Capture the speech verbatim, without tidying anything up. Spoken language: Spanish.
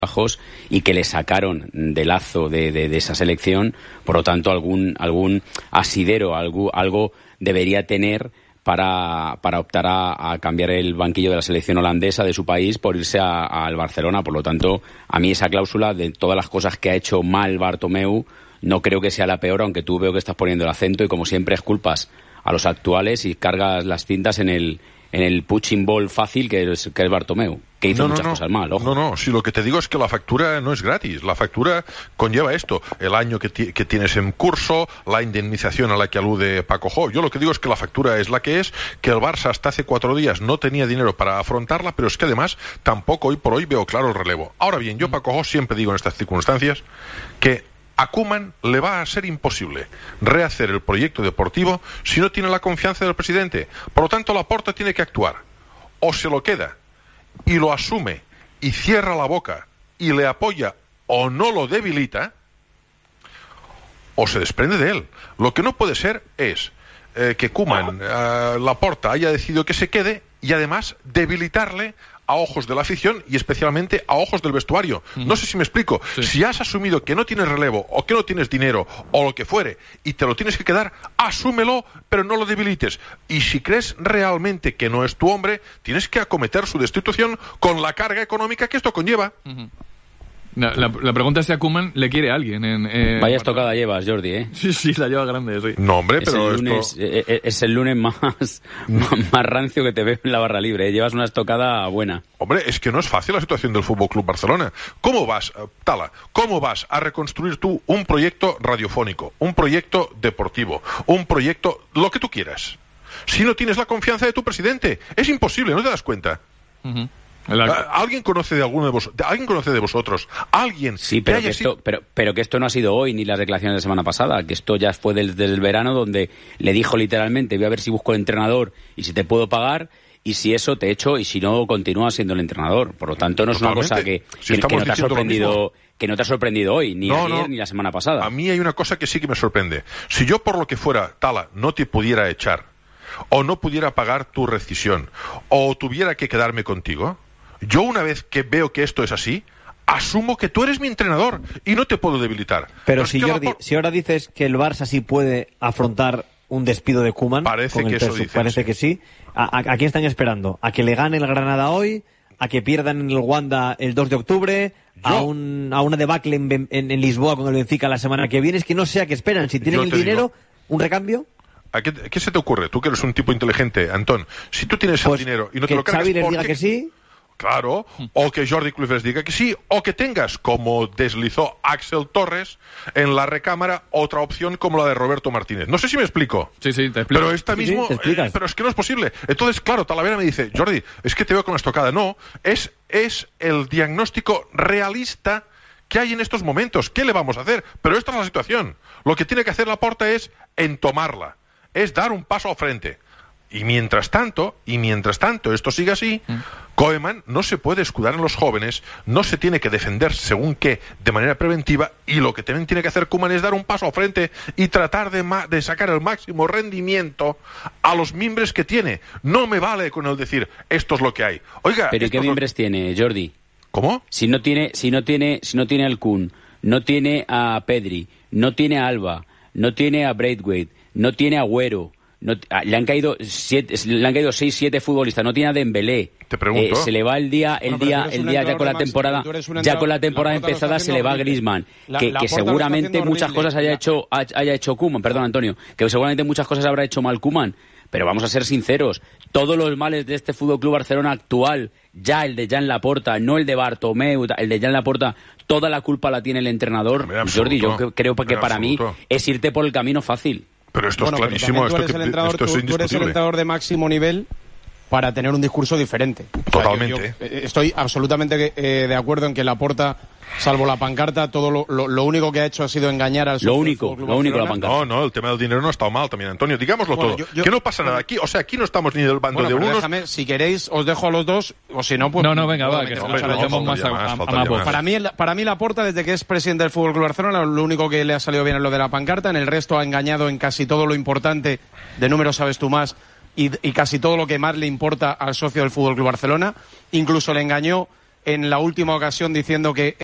bajos y que le sacaron de lazo de, de, de esa selección. Por lo tanto, algún algún asidero, algo, algo debería tener para, para optar a, a cambiar el banquillo de la selección holandesa de su país por irse a, a, al Barcelona. Por lo tanto, a mí esa cláusula, de todas las cosas que ha hecho mal Bartomeu, no creo que sea la peor, aunque tú veo que estás poniendo el acento y, como siempre, es culpas a los actuales y cargas las cintas en el en el punching ball fácil que es, que es Bartomeu, que hizo no, no, muchas no. cosas mal, ojo. No, no, si lo que te digo es que la factura no es gratis, la factura conlleva esto, el año que, t- que tienes en curso, la indemnización a la que alude Paco Jo. Yo lo que digo es que la factura es la que es, que el Barça hasta hace cuatro días no tenía dinero para afrontarla, pero es que además tampoco hoy por hoy veo claro el relevo. Ahora bien, yo Paco Jo siempre digo en estas circunstancias que a Koeman le va a ser imposible rehacer el proyecto deportivo si no tiene la confianza del presidente. Por lo tanto, Laporta tiene que actuar. O se lo queda y lo asume y cierra la boca y le apoya o no lo debilita, o se desprende de él. Lo que no puede ser es eh, que Koeman, eh, Laporta, haya decidido que se quede y además debilitarle a ojos de la afición y especialmente a ojos del vestuario. Uh-huh. No sé si me explico. Sí. Si has asumido que no tienes relevo o que no tienes dinero o lo que fuere y te lo tienes que quedar, asúmelo, pero no lo debilites. Y si crees realmente que no es tu hombre, tienes que acometer su destitución con la carga económica que esto conlleva. Uh-huh. La, la, la pregunta es si a Koeman le quiere a alguien. En, eh, Vaya estocada llevas, Jordi, ¿eh? Sí, sí, la lleva grande, sí. No, hombre, es pero el lunes, esto... es, es el lunes más, más, más rancio que te veo en la barra libre, ¿eh? Llevas una estocada buena. Hombre, es que no es fácil la situación del Fútbol Club Barcelona. ¿Cómo vas, Tala, cómo vas a reconstruir tú un proyecto radiofónico, un proyecto deportivo, un proyecto, lo que tú quieras, si no tienes la confianza de tu presidente? Es imposible, ¿no te das cuenta? Uh-huh. La... ¿Alguien conoce de alguno de vos... ¿Alguien conoce de vosotros? ¿Alguien? Sí, pero que, que esto, sido... pero, pero que esto no ha sido hoy ni las declaraciones de la semana pasada, que esto ya fue del, del verano, donde le dijo literalmente: voy a ver si busco el entrenador y si te puedo pagar, y si eso te echo, y si no, continúa siendo el entrenador. Por lo tanto, no es Totalmente. una cosa que, si que, que no te ha sorprendido, que no te ha sorprendido hoy, ni no, ayer, no. ni la semana pasada. A mí hay una cosa que sí que me sorprende. Si yo, por lo que fuera, Tala, no te pudiera echar, o no pudiera pagar tu rescisión, o tuviera que quedarme contigo, yo, una vez que veo que esto es así, asumo que tú eres mi entrenador y no te puedo debilitar. Pero, Pero si, es que Jordi, la... si ahora dices que el Barça sí puede afrontar un despido de Koeman, parece con que el eso peso, dices, parece sí. que sí. ¿A, a, ¿A quién están esperando? ¿A que le gane el Granada hoy? ¿A que pierdan en el Wanda el dos de octubre? Yo... ¿A, un, a una debacle en, en, en Lisboa con el Benfica la semana que viene? Es que no sé a qué esperan. Si tienen el dinero, digo... ¿un recambio? ¿A qué, ¿Qué se te ocurre? Tú que eres un tipo inteligente, Antón. Si tú tienes pues el dinero y no que te lo cargas... Xavi les porque... diga que sí... Claro, o que Jordi Cruyff les diga que sí, o que tengas, como deslizó Axel Torres, en la recámara otra opción como la de Roberto Martínez. No sé si me explico. Sí, sí, te explico. Pero esta sí, mismo, sí, eh, pero es que no es posible. Entonces, claro, Talavera me dice: Jordi, es que te veo con la estocada. No, es, es el diagnóstico realista que hay en estos momentos. ¿Qué le vamos a hacer? Pero esta es la situación. Lo que tiene que hacer Laporta es entomarla, es dar un paso al frente. Y mientras tanto, y mientras tanto esto sigue así, mm. Koeman no se puede escudar en los jóvenes, no se tiene que defender según qué de manera preventiva, y lo que también tiene que hacer Koeman es dar un paso al frente y tratar de, ma- de sacar el máximo rendimiento a los mimbres que tiene. No me vale con el decir esto es lo que hay. Oiga, ¿pero qué mimbres lo... tiene, Jordi? ¿Cómo? Si no tiene, si no tiene, si no tiene al Kun, no tiene a Pedri, no tiene a Alba, no tiene a Braithwaite, no tiene a Agüero. No, le han caído siete, le han caído seis, siete futbolistas. No tiene a Dembélé. Te pregunto. Eh, se le va el día, el bueno, día, el día ya con la temporada, ya con la temporada la empezada se le va a Griezmann. La, que, la que seguramente muchas cosas haya la... hecho, haya hecho Koeman, perdón Antonio, que seguramente muchas cosas habrá hecho mal Koeman. Pero vamos a ser sinceros, todos los males de este Fútbol Club Barcelona actual, ya el de Jan Laporta, no el de Bartomeu, el de Jan Laporta, toda la culpa la tiene el entrenador. Jordi, yo creo que para mí es irte por el camino fácil. Pero esto bueno, es clarísimo. Tú eres, esto el entrenador, esto es tú, tú eres el entrenador de máximo nivel para tener un discurso diferente. Totalmente. O sea, yo, yo estoy absolutamente eh, de acuerdo en que Laporta, salvo la pancarta, todo lo, lo, lo único que ha hecho ha sido engañar al Lo único, lo único la pancarta. No, no, el tema del dinero no ha estado mal también, Antonio. Digámoslo bueno, todo. Yo, yo, que no pasa nada aquí. O sea, aquí no estamos ni del bando bueno, de unos. Déjame, si queréis, os dejo a los dos, o si no, pues. No, no, venga, va, que hombre, no, no, más a, a, más, a, a Para mí, para mí Laporta, desde que es presidente del Fútbol Club Barcelona, lo único que le ha salido bien es lo de la pancarta. En el resto ha engañado en casi todo lo importante, de números sabes tú más, y, y casi todo lo que más le importa al socio del Fútbol Club Barcelona. Incluso le engañó en la última ocasión diciendo que